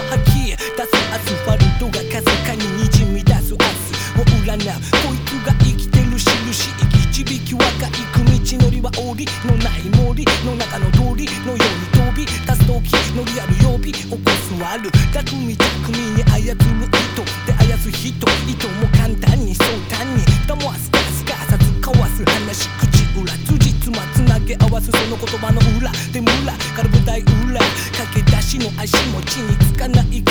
吐き出すアスファルトがかすかににじみ出す明日を占うこいつが生きてる印生き響き若いく道のりは檻のない森の中の通りのように飛び立つ時のリアル曜日起こす悪巧み巧みに操る糸で操す人糸も簡単にそう単に騙すかすかさず交わす話口裏辻褄つなげ合わすその言葉の裏で村から舞台裏駆け出しの足持ちにつかない